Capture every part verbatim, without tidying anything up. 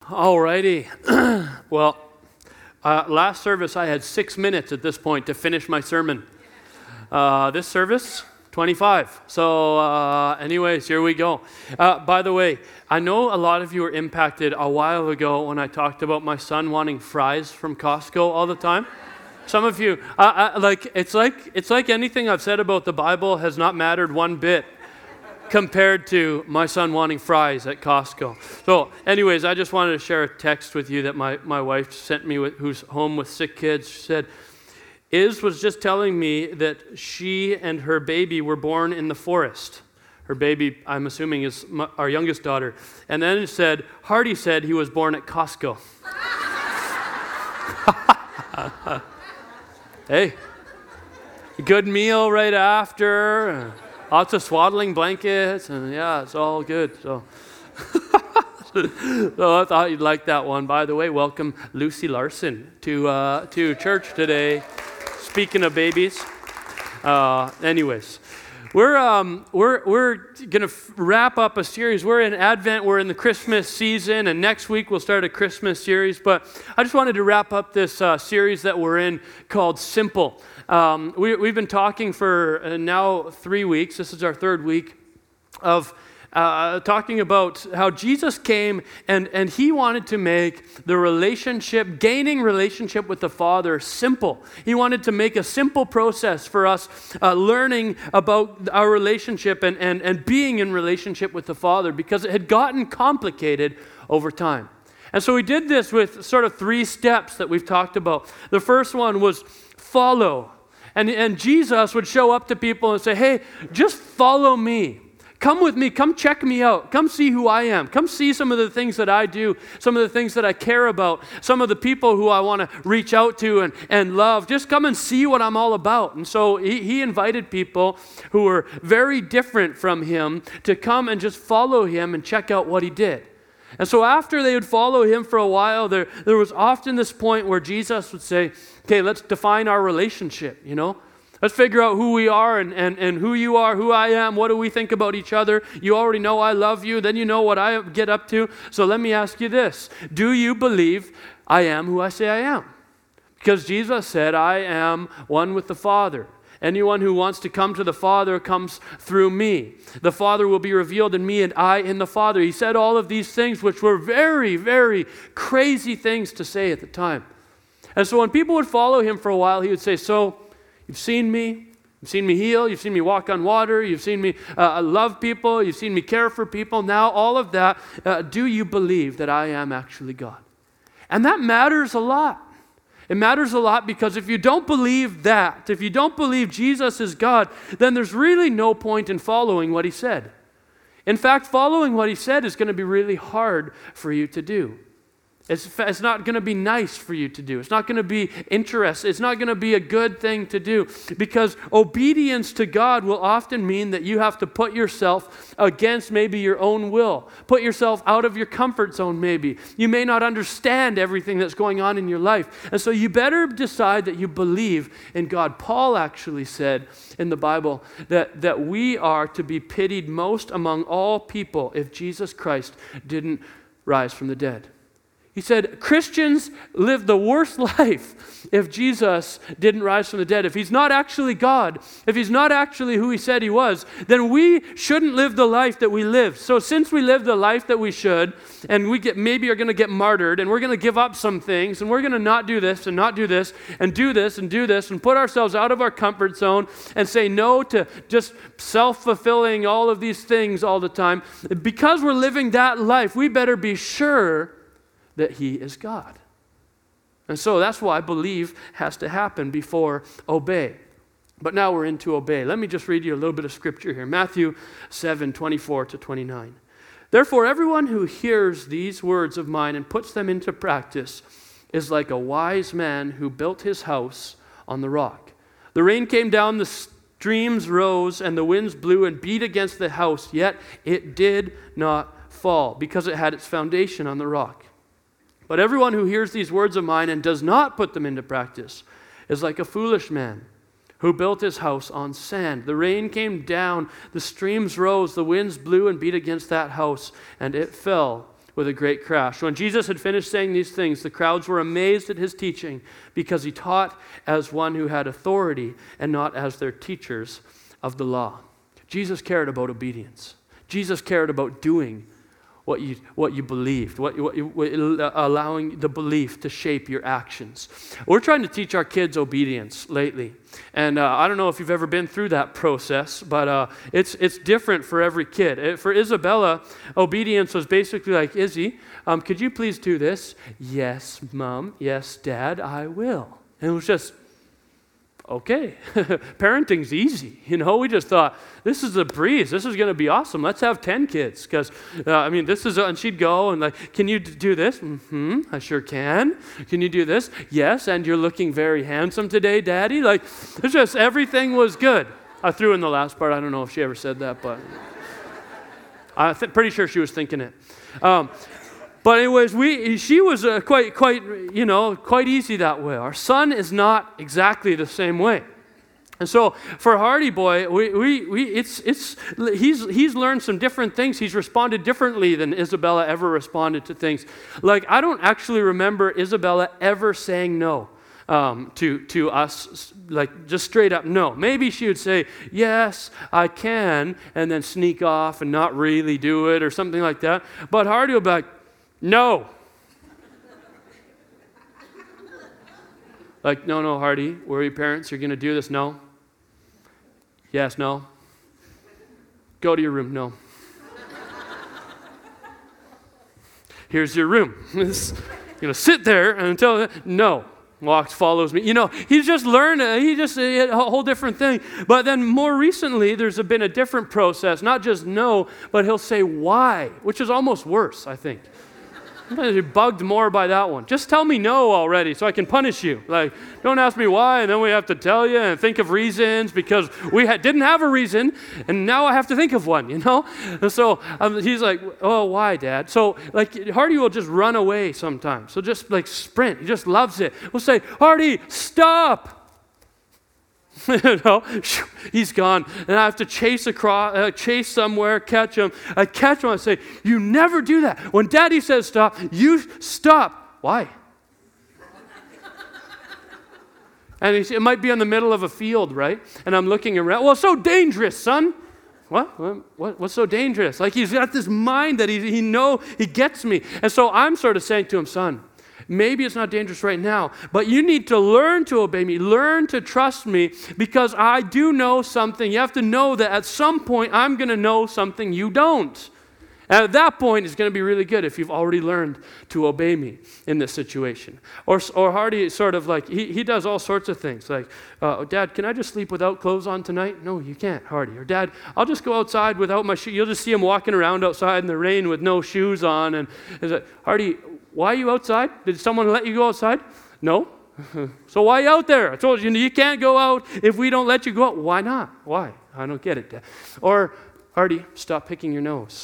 Alrighty. Well, uh, last service I had six minutes at this point to finish my sermon. Uh, this service, twenty-five. So uh, anyways, here we go. Uh, by the way, I know a lot of you were impacted a while ago when I talked about my son wanting fries from Costco all the time. Some of you, uh, uh, like it's like it's like anything I've said about the Bible has not mattered one bit compared to my son wanting fries at Costco. So anyways, I just wanted to share a text with you that my, my wife sent me, with, who's home with sick kids. She said, Iz was just telling me that she and her baby were born in the forest. Her baby, I'm assuming, is my, our youngest daughter. And then it said, Hardy said he was born at Costco. Hey, good meal right after. Lots of swaddling blankets, and yeah, it's all good. So, so I thought you'd like that one. By the way, welcome Lucy Larson to uh, to church today. Speaking of babies, uh, anyways, we're um, we're we're gonna f- wrap up a series. We're in Advent. We're in the Christmas season, and next week we'll start a Christmas series. But I just wanted to wrap up this uh, series that we're in called Simple. Um, we, we've been talking for uh, now three weeks. This is our third week of uh, talking about how Jesus came and, and he wanted to make the relationship, gaining relationship with the Father, simple. He wanted to make a simple process for us uh, learning about our relationship and, and, and being in relationship with the Father, because it had gotten complicated over time. And so we did this with sort of three steps that we've talked about. The first one was follow. And, and Jesus would show up to people and say, hey, just follow me. Come with me. Come check me out. Come see who I am. Come see some of the things that I do, some of the things that I care about, some of the people who I want to reach out to and, and love. Just come and see what I'm all about. And so he, he invited people who were very different from him to come and just follow him and check out what he did. And so after they would follow him for a while, there, there was often this point where Jesus would say, okay, let's define our relationship, you know? Let's figure out who we are and, and, and who you are, who I am, what do we think about each other? You already know I love you, then you know what I get up to. So let me ask you this. Do you believe I am who I say I am? Because Jesus said, I am one with the Father. Anyone who wants to come to the Father comes through me. The Father will be revealed in me and I in the Father. He said all of these things, which were very, very crazy things to say at the time. And so when people would follow him for a while, he would say, so you've seen me. You've seen me heal. You've seen me walk on water. You've seen me uh, love people. You've seen me care for people. Now all of that, uh, do you believe that I am actually God? And that matters a lot. It matters a lot because if you don't believe that, if you don't believe Jesus is God, then there's really no point in following what he said. In fact, following what he said is going to be really hard for you to do. It's, it's not going to be nice for you to do. It's not going to be interesting. It's not going to be a good thing to do, because obedience to God will often mean that you have to put yourself against maybe your own will. Put yourself out of your comfort zone maybe. You may not understand everything that's going on in your life. And so you better decide that you believe in God. Paul actually said in the Bible that, that we are to be pitied most among all people if Jesus Christ didn't rise from the dead. He said, Christians live the worst life if Jesus didn't rise from the dead. If he's not actually God, if he's not actually who he said he was, then we shouldn't live the life that we live. So since we live the life that we should, and we get maybe are going to get martyred, and we're going to give up some things, and we're going to not do this, and not do this, and do this, and do this, and put ourselves out of our comfort zone, and say no to just self-fulfilling all of these things all the time, because we're living that life, we better be sure that he is God. And so that's why believe has to happen before obey. But now we're into obey. Let me just read you a little bit of scripture here. Matthew seven, twenty-four to twenty-nine. Therefore, everyone who hears these words of mine and puts them into practice is like a wise man who built his house on the rock. The rain came down, the streams rose, and the winds blew and beat against the house, yet it did not fall, because it had its foundation on the rock. But everyone who hears these words of mine and does not put them into practice is like a foolish man who built his house on sand. The rain came down, the streams rose, the winds blew and beat against that house, and it fell with a great crash. When Jesus had finished saying these things, the crowds were amazed at his teaching because he taught as one who had authority and not as their teachers of the law. Jesus cared about obedience. Jesus cared about doing what you what you believed, what, what, what allowing the belief to shape your actions. We're trying to teach our kids obedience lately, and uh, I don't know if you've ever been through that process, but uh, it's it's different for every kid. It, for Isabella, obedience was basically like, Izzy, um, could you please do this? Yes, Mom. Yes, Dad. I will. And it was just, okay, parenting's easy. You know, we just thought, this is a breeze. This is going to be awesome. Let's have ten kids. Because, uh, I mean, this is, a, and she'd go and like, can you d- do this? Mm-hmm, I sure can. Can you do this? Yes, and you're looking very handsome today, Daddy. Like, it's just, everything was good. I threw in the last part. I don't know if she ever said that, but I'm th- pretty sure she was thinking it. Um, But anyways, we she was uh, quite quite you know quite easy that way. Our son is not exactly the same way, and so for Hardy boy, we, we, we it's it's he's he's learned some different things. He's responded differently than Isabella ever responded to things. Like, I don't actually remember Isabella ever saying no um, to to us, like just straight up no. Maybe she would say yes, I can, and then sneak off and not really do it or something like that. But Hardy would be like, no. Like, no, no, Hardy, we're your parents. You're going to do this. No. Yes, no. Go to your room. No. Here's your room. You're going to sit there until, no. Walks, follows me. You know, he's just learned, uh, he just, uh, a whole different thing. But then more recently, there's been a different process. Not just no, but he'll say why, which is almost worse, I think. You're bugged more by that one. Just tell me no already so I can punish you. Like, don't ask me why, and then we have to tell you and think of reasons because we ha- didn't have a reason, and now I have to think of one, you know? And so um, he's like, oh, why, Dad? So, like, Hardy will just run away sometimes. So just, like, sprint. He just loves it. We'll say, Hardy, stop. You know, he's gone, and I have to chase across, uh, chase somewhere, catch him. I catch him. I say, "You never do that. When Daddy says stop, you stop." Why? And he, it might be in the middle of a field, right? And I'm looking around. Well, it's so dangerous, son. What? What? What's so dangerous? Like, he's got this mind that he he know he gets me, and so I'm sort of saying to him, son, maybe it's not dangerous right now, but you need to learn to obey me, learn to trust me, because I do know something. You have to know that at some point I'm going to know something you don't. And at that point, it's going to be really good if you've already learned to obey me in this situation. Or, or Hardy is sort of like, he, he does all sorts of things. Like, uh, Dad, can I just sleep without clothes on tonight? No, you can't, Hardy. Or Dad, I'll just go outside without my shoes. You'll just see him walking around outside in the rain with no shoes on. And is it, Hardy, why are you outside? Did someone let you go outside? No. So why are you out there? I told you, you can't go out if we don't let you go out. Why not? Why? I don't get it, Dad. Or, Hardy, stop picking your nose.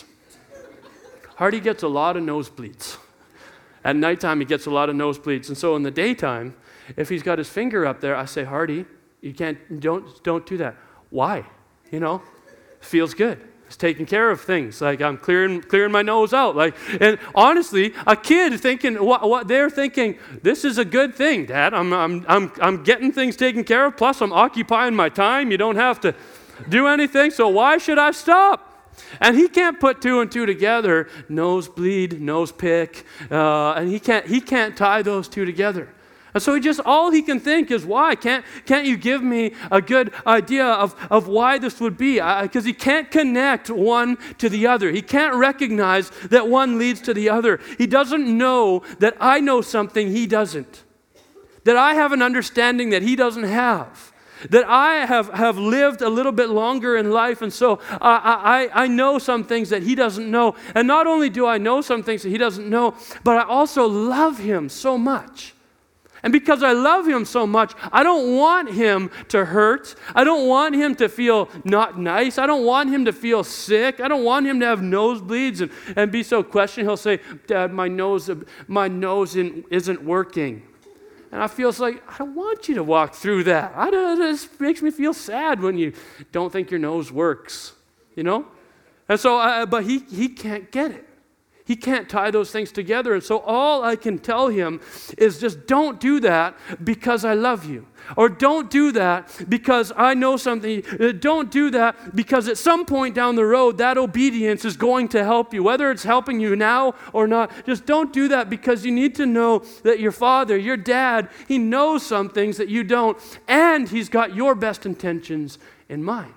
Hardy gets a lot of nosebleeds. At nighttime, he gets a lot of nosebleeds. And so in the daytime, if he's got his finger up there, I say, Hardy, you can't, don't, don't do that. Why? You know, feels good. It's taking care of things. Like, I'm clearing clearing my nose out. Like, and honestly, a kid thinking what, what they're thinking, this is a good thing, Dad. I'm I'm I'm I'm getting things taken care of. Plus, I'm occupying my time. You don't have to do anything. So why should I stop? And he can't put two and two together. Nosebleed, nose pick, uh, and he can't he can't tie those two together. And so he just, all he can think is, why? Can't, can't you give me a good idea of, of why this would be? Because he can't connect one to the other. He can't recognize that one leads to the other. He doesn't know that I know something he doesn't. That I have an understanding that he doesn't have. That I have, have lived a little bit longer in life, and so I, I, I know some things that he doesn't know. And not only do I know some things that he doesn't know, but I also love him so much. And because I love him so much, I don't want him to hurt. I don't want him to feel not nice. I don't want him to feel sick. I don't want him to have nosebleeds and, and be so questioning. He'll say, Dad, my nose, my nose isn't working. And I feel like, I don't want you to walk through that. I don't, it just makes me feel sad when you don't think your nose works, you know? And so, uh, but he, he can't get it. He can't tie those things together. And so all I can tell him is just don't do that because I love you. Or don't do that because I know something. Don't do that because at some point down the road, that obedience is going to help you, whether it's helping you now or not. Just don't do that because you need to know that your father, your dad, he knows some things that you don't, and he's got your best intentions in mind.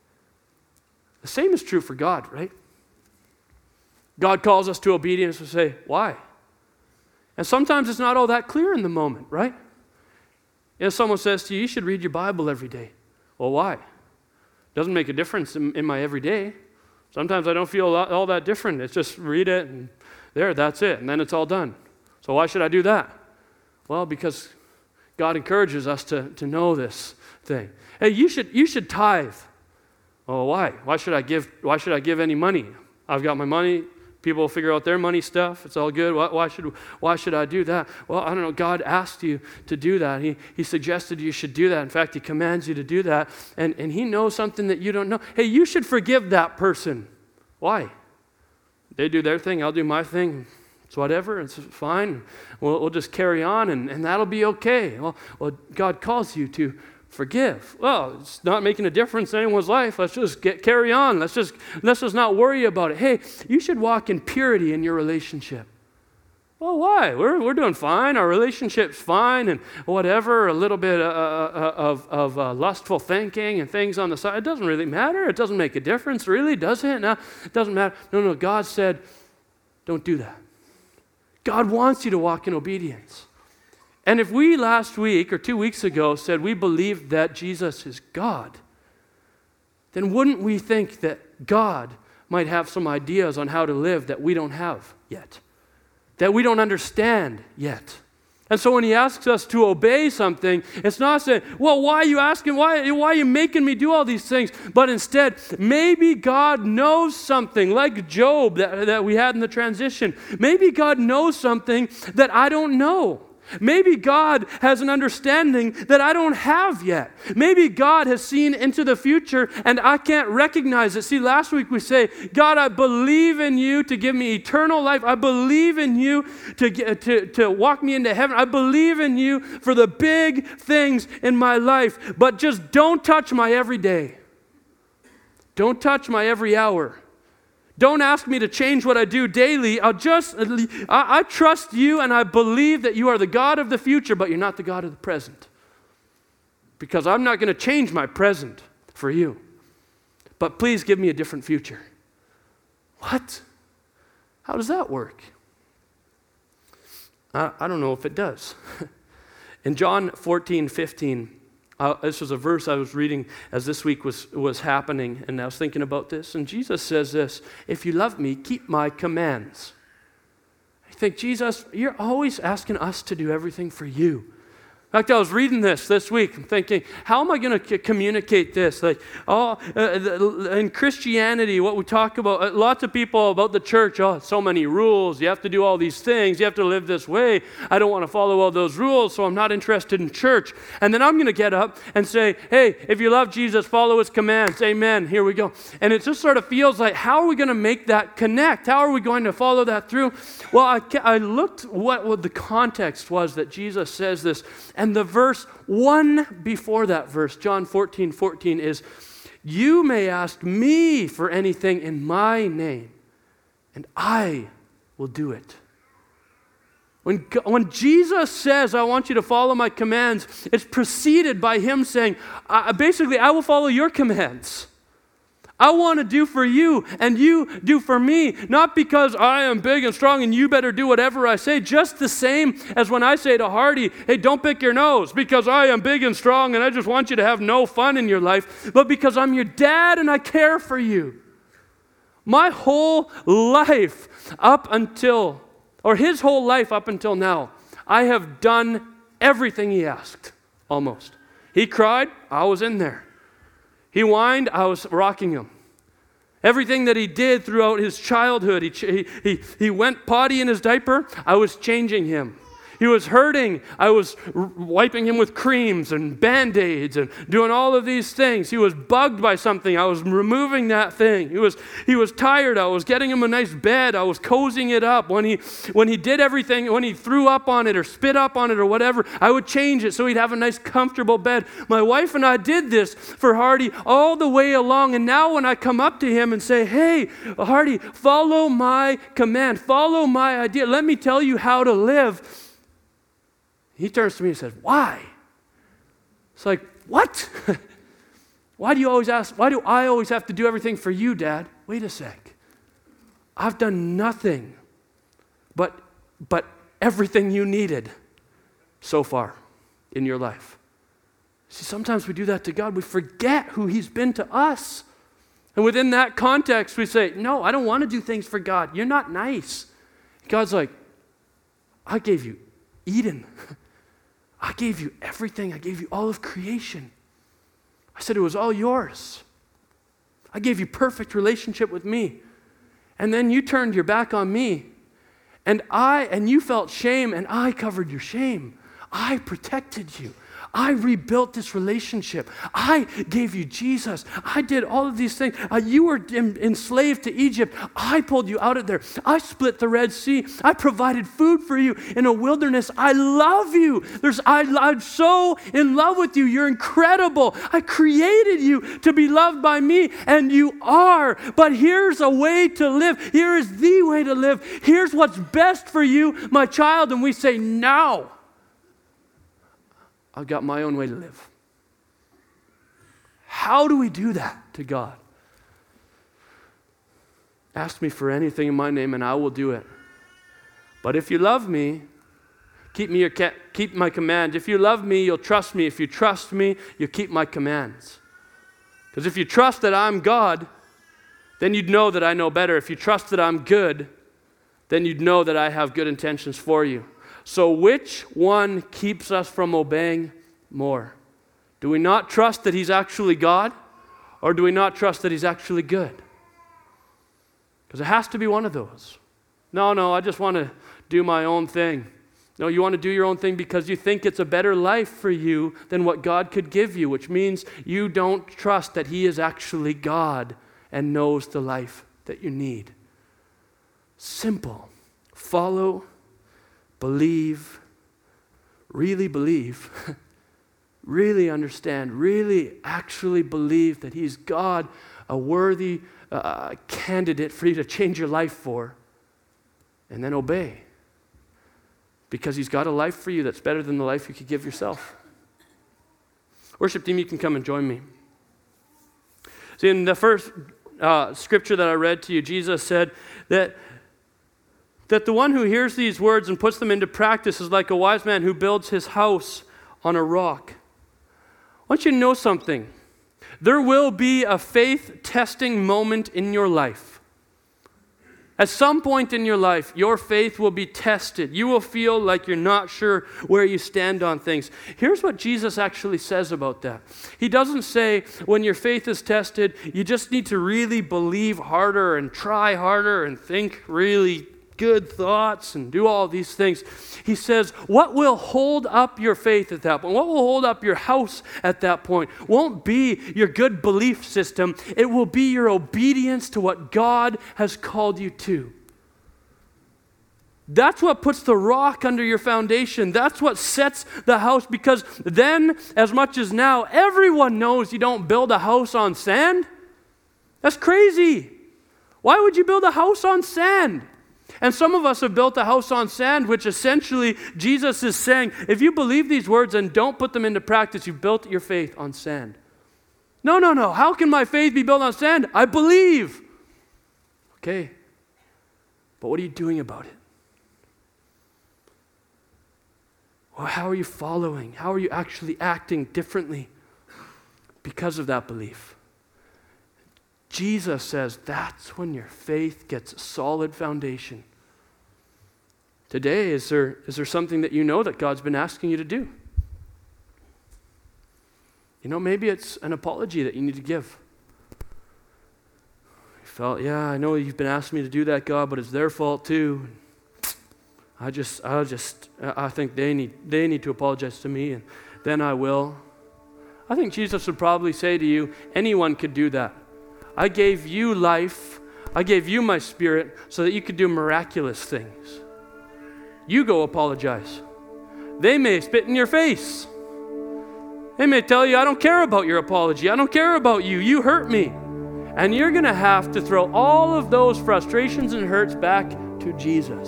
The same is true for God, right? God calls us to obedience and say, why? And sometimes it's not all that clear in the moment, right? If someone says to you, you should read your Bible every day. Well, why? Doesn't make a difference in, in my everyday. Sometimes I don't feel all, all that different. It's just read it and there, that's it. And then it's all done. So why should I do that? Well, because God encourages us to, to know this thing. Hey, you should you should tithe. Oh, why? Why should I give why should I give any money? I've got my money. People will figure out their money stuff. It's all good. Why, why should why should I do that? Well, I don't know. God asked you to do that. He, he suggested you should do that. In fact, he commands you to do that. And, and he knows something that you don't know. Hey, you should forgive that person. Why? They do their thing. I'll do my thing. It's whatever. It's fine. We'll, we'll just carry on, and, and that'll be okay. Well, well, God calls you to forgive. Well, it's not making a difference in anyone's life. Let's just get carry on. Let's just let's just not worry about it. Hey, you should walk in purity in your relationship. Well, why? We're we're doing fine. Our relationship's fine, and whatever. A little bit uh, uh, of of uh, lustful thinking and things on the side. It doesn't really matter. It doesn't make a difference, really, does it? No, it doesn't matter. No, no. God said, don't do that. God wants you to walk in obedience. And if we last week or two weeks ago said we believed that Jesus is God, then wouldn't we think that God might have some ideas on how to live that we don't have yet, that we don't understand yet? And so when he asks us to obey something, it's not saying, well, why are you asking? Why, why are you making me do all these things? But instead, maybe God knows something, like Job that, that we had in the transition. Maybe God knows something that I don't know. Maybe God has an understanding that I don't have yet. Maybe God has seen into the future and I can't recognize it. See, last week we say, God, I believe in you to give me eternal life. I believe in you to, to, to walk me into heaven. I believe in you for the big things in my life. But just don't touch my everyday. Don't touch my every hour. Don't ask me to change what I do daily. I'll just, I, I trust you and I believe that you are the God of the future, but you're not the God of the present. Because I'm not going to change my present for you. But please give me a different future. What? How does that work? I, I don't know if it does. In John fourteen fifteen, Uh, this was a verse I was reading as this week was, was happening, and I was thinking about this. And Jesus says this, if you love me, keep my commands. I think, Jesus, you're always asking us to do everything for you. In fact, I was reading this this week, I'm thinking, how am I going to c- communicate this? Like, oh, uh, in Christianity, what we talk about, uh, lots of people about the church, oh, so many rules, you have to do all these things, you have to live this way. I don't want to follow all those rules, so I'm not interested in church. And then I'm going to get up and say, hey, if you love Jesus, follow his commands. Amen. Here we go. And it just sort of feels like, how are we going to make that connect? How are we going to follow that through? Well, I, I looked what, what the context was that Jesus says this. And the verse one before that verse, John fourteen fourteen, is, you may ask me for anything in my name, and I will do it. When, when Jesus says, I want you to follow my commands, it's preceded by him saying, uh, basically, I will follow your commands. I want to do for you and you do for me, not because I am big and strong and you better do whatever I say, just the same as when I say to Hardy, hey, don't pick your nose because I am big and strong and I just want you to have no fun in your life, but because I'm your dad and I care for you. My whole life up until, or his whole life up until now, I have done everything he asked, almost. He cried, I was in there. He whined, I was rocking him. Everything that he did throughout his childhood, he, he, he, he went potty in his diaper, I was changing him. He was hurting. I was r- wiping him with creams and Band-Aids and doing all of these things. He was bugged by something. I was removing that thing. He was he was tired. I was getting him a nice bed. I was cozying it up. When he when he did everything, when he threw up on it or spit up on it or whatever, I would change it so he'd have a nice comfortable bed. My wife and I did this for Hardy all the way along. And now when I come up to him and say, hey, Hardy, follow my command. Follow my idea. Let me tell you how to live. He turns to me and says, why? It's like, what? Why do you always ask, why do I always have to do everything for you, Dad? Wait a sec. I've done nothing but, but everything you needed so far in your life. See, sometimes we do that to God. We forget who He's been to us. And within that context, we say, no, I don't want to do things for God. You're not nice. God's like, I gave you Eden. I gave you everything. I gave you all of creation. I said it was all yours. I gave you perfect relationship with me. And then you turned your back on me. And I, and you felt shame, and I covered your shame. I protected you. I rebuilt this relationship. I gave you Jesus. I did all of these things. Uh, you were in, enslaved to Egypt. I pulled you out of there. I split the Red Sea. I provided food for you in a wilderness. I love you. There's, I, I'm so in love with you. You're incredible. I created you to be loved by me, and you are. But here's a way to live. Here is the way to live. Here's what's best for you, my child. And we say, now. I've got my own way to live. How do we do that to God? Ask me for anything in my name and I will do it. But if you love me, keep me your ca- keep my command. If you love me, you'll trust me. If you trust me, you'll keep my commands. Because if you trust that I'm God, then you'd know that I know better. If you trust that I'm good, then you'd know that I have good intentions for you. So which one keeps us from obeying more? Do we not trust that He's actually God? Or do we not trust that He's actually good? Because it has to be one of those. No, no, I just want to do my own thing. No, you want to do your own thing because you think it's a better life for you than what God could give you, which means you don't trust that He is actually God and knows the life that you need. Simple. Follow, believe, really believe, really understand, really actually believe that He's God, a worthy uh, candidate for you to change your life for, and then obey. Because He's got a life for you that's better than the life you could give yourself. Worship team, you can come and join me. See, in the first uh, scripture that I read to you, Jesus said that That the one who hears these words and puts them into practice is like a wise man who builds his house on a rock. I want you to know something. There will be a faith testing moment in your life. At some point in your life, your faith will be tested. You will feel like you're not sure where you stand on things. Here's what Jesus actually says about that. He doesn't say when your faith is tested, you just need to really believe harder and try harder and think really good thoughts and do all these things. He says, what will hold up your faith at that point? What will hold up your house at that point won't be your good belief system. It will be your obedience to what God has called you to. That's what puts the rock under your foundation. That's what sets the house, because then, as much as now, everyone knows you don't build a house on sand. That's crazy. Why would you build a house on sand? And some of us have built a house on sand, which essentially Jesus is saying, if you believe these words and don't put them into practice, you've built your faith on sand. No, no, no. How can my faith be built on sand? I believe. Okay. But what are you doing about it? Well, how are you following? How are you actually acting differently because of that belief? Jesus says that's when your faith gets a solid foundation. Today, is there, is there something that you know that God's been asking you to do? You know, maybe it's an apology that you need to give. You felt, yeah, I know you've been asking me to do that, God, but it's their fault too. I just, I just, I think they need, they need to apologize to me, and then I will. I think Jesus would probably say to you, anyone could do that. I gave you life. I gave you my Spirit so that you could do miraculous things. You go apologize. They may spit in your face. They may tell you, I don't care about your apology. I don't care about you. You hurt me. And you're going to have to throw all of those frustrations and hurts back to Jesus.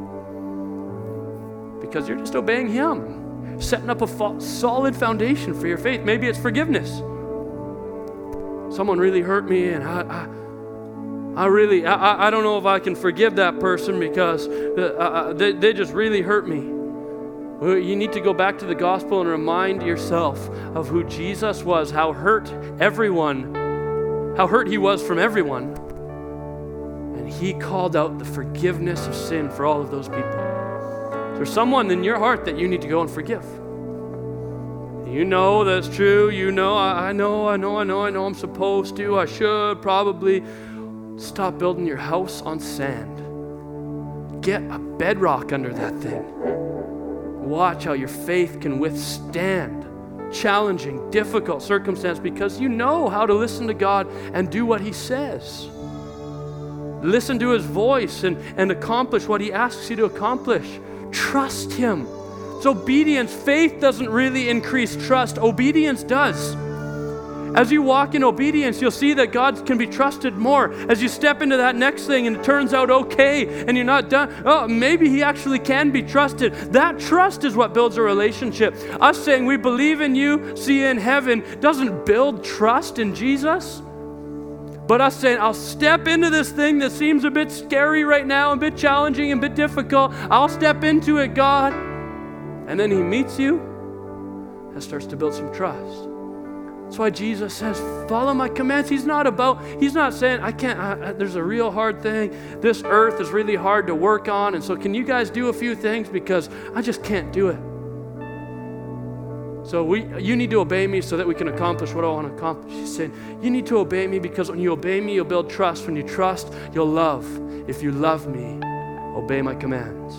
Because you're just obeying Him, setting up a fo- solid foundation for your faith. Maybe it's forgiveness. Someone really hurt me, and I, I, I really, I, I don't know if I can forgive that person because uh, they, they just really hurt me. You need to go back to the gospel and remind yourself of who Jesus was, how hurt everyone, how hurt He was from everyone. And He called out the forgiveness of sin for all of those people. There's someone in your heart that you need to go and forgive. You know that's true. You know, I, I know, I know, I know, I know I'm supposed to. I should probably. Stop building your house on sand. Get a bedrock under that thing. Watch how your faith can withstand challenging, difficult circumstance because you know how to listen to God and do what He says. Listen to His voice and, and accomplish what He asks you to accomplish. Trust Him. It's obedience. Faith doesn't really increase trust. Obedience does. As you walk in obedience, you'll see that God can be trusted more. As you step into that next thing and it turns out okay and you're not done, oh, maybe He actually can be trusted. That trust is what builds a relationship. Us saying we believe in you, see you in heaven, doesn't build trust in Jesus. But us saying, I'll step into this thing that seems a bit scary right now, a bit challenging, a bit difficult. I'll step into it, God. And then He meets you. That starts to build some trust. That's why Jesus says, follow my commands. He's not about, he's not saying, I can't, I, I, there's a real hard thing. This earth is really hard to work on. And so can you guys do a few things because I just can't do it. So we, you need to obey me so that we can accomplish what I want to accomplish. He's saying, you need to obey me because when you obey me, you'll build trust. When you trust, you'll love. If you love me, obey my commands.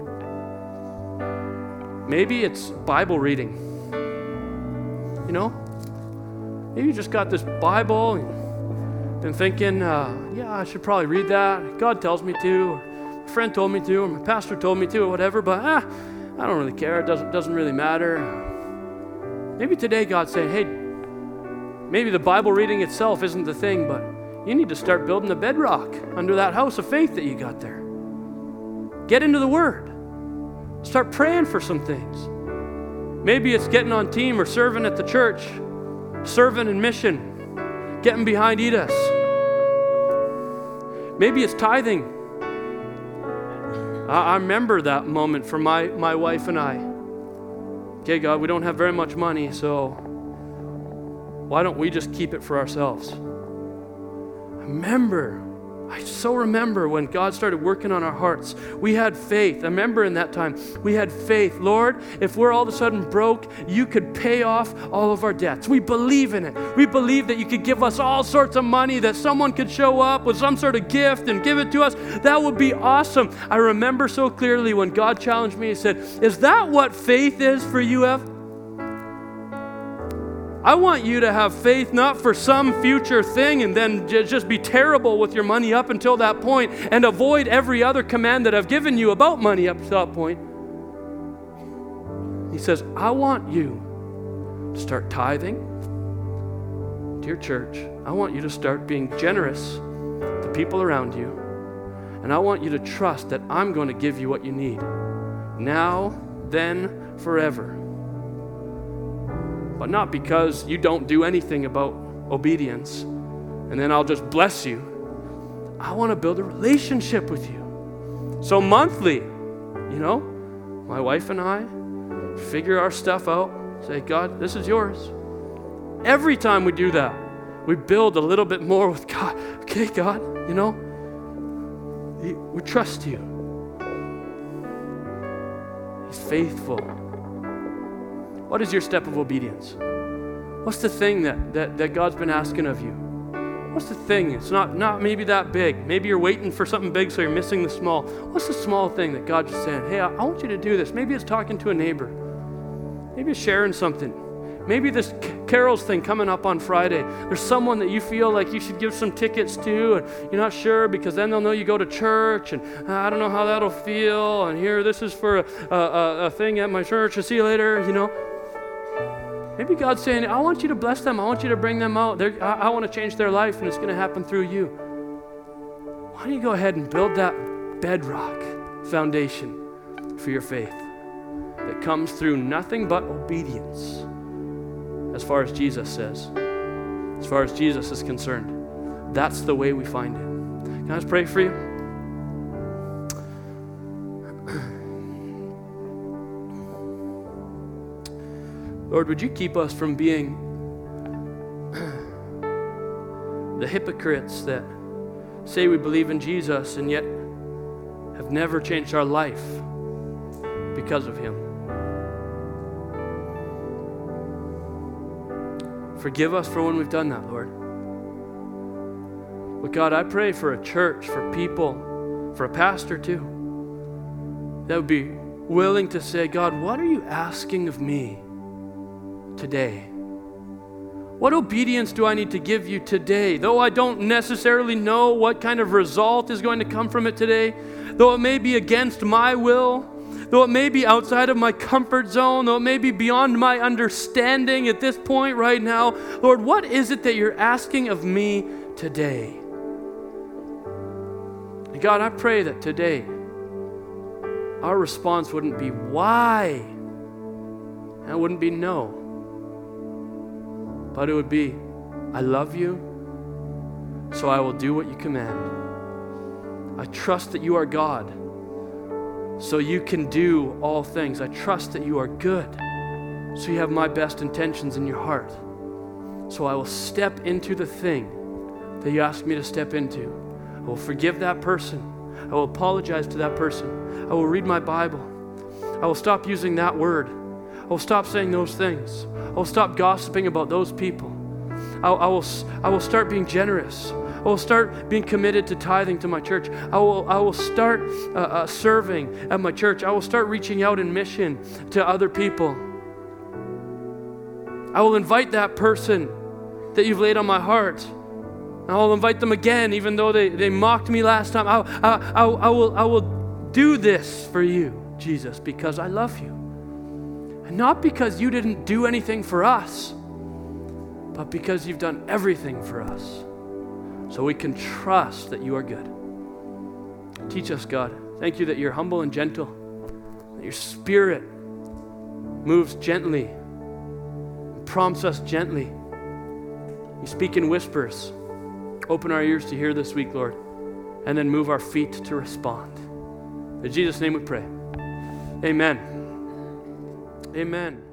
Maybe it's Bible reading. You know? Maybe you just got this Bible and been thinking, uh, yeah, I should probably read that. God tells me to, or my friend told me to, or my pastor told me to, or whatever, but ah, I don't really care. It doesn't, doesn't really matter. Maybe today God's saying, hey, maybe the Bible reading itself isn't the thing, but you need to start building the bedrock under that house of faith that you got there. Get into the Word. Start praying for some things. Maybe it's getting on team or serving at the church. Serving in mission, getting behind Edith. Maybe it's tithing. I, I remember that moment for my, my wife and I. Okay, God, we don't have very much money, so why don't we just keep it for ourselves? I remember, I so remember when God started working on our hearts. We had faith. I remember in that time, we had faith. Lord, if we're all of a sudden broke, you could pay off all of our debts. We believe in it. We believe that you could give us all sorts of money, that someone could show up with some sort of gift and give it to us. That would be awesome. I remember so clearly when God challenged me, He said, is that what faith is for you, Ev? I want you to have faith not for some future thing and then just be terrible with your money up until that point and avoid every other command that I've given you about money up to that point. He says, I want you to start tithing to your church. I want you to start being generous to people around you. And I want you to trust that I'm going to give you what you need. Now, then, forever. But not because you don't do anything about obedience, and then I'll just bless you. I want to build a relationship with you. So monthly, you know, my wife and I figure our stuff out, say, God, this is yours. Every time we do that, we build a little bit more with God. Okay, God, you know, we trust you. He's faithful. What is your step of obedience? What's the thing that, that, that God's been asking of you? What's the thing? It's not, not maybe that big. Maybe you're waiting for something big, so you're missing the small. What's the small thing that God's just saying, hey, I, I want you to do this? Maybe it's talking to a neighbor. Maybe it's sharing something. Maybe this Carols thing coming up on Friday. There's someone that you feel like you should give some tickets to, and you're not sure because then they'll know you go to church, and uh, I don't know how that'll feel, and here, this is for a, a, a thing at my church. I'll see you later, you know. Maybe God's saying, I want you to bless them. I want you to bring them out. They're, I, I want to change their life, and it's going to happen through you. Why don't you go ahead and build that bedrock foundation for your faith that comes through nothing but obedience, as far as Jesus says, as far as Jesus is concerned. That's the way we find it. Can I just pray for you? Lord, would you keep us from being the hypocrites that say we believe in Jesus and yet have never changed our life because of him. Forgive us for when we've done that, Lord. But God, I pray for a church, for people, for a pastor too, that would be willing to say, God, what are you asking of me today? What obedience do I need to give you today? Though I don't necessarily know what kind of result is going to come from it today, though it may be against my will, though it may be outside of my comfort zone, though it may be beyond my understanding at this point right now, Lord, what is it that you're asking of me today? And God, I pray that today our response wouldn't be why, and it wouldn't be no. But it would be, I love you, so I will do what you command. I trust that you are God, so you can do all things. I trust that you are good, so you have my best intentions in your heart. So I will step into the thing that you ask me to step into. I will forgive that person. I will apologize to that person. I will read my Bible. I will stop using that word. I will stop saying those things. I will stop gossiping about those people. I, I, will, I will start being generous. I will start being committed to tithing to my church. I will, I will start uh, uh, serving at my church. I will start reaching out in mission to other people. I will invite that person that you've laid on my heart. I will invite them again, even though they, they mocked me last time. I, I, I, I, will, I will do this for you, Jesus, because I love you. And not because you didn't do anything for us, but because you've done everything for us. So we can trust that you are good. Teach us, God. Thank you that you're humble and gentle, that your Spirit moves gently, prompts us gently. You speak in whispers. Open our ears to hear this week, Lord, and then move our feet to respond. In Jesus' name we pray. Amen. Amen.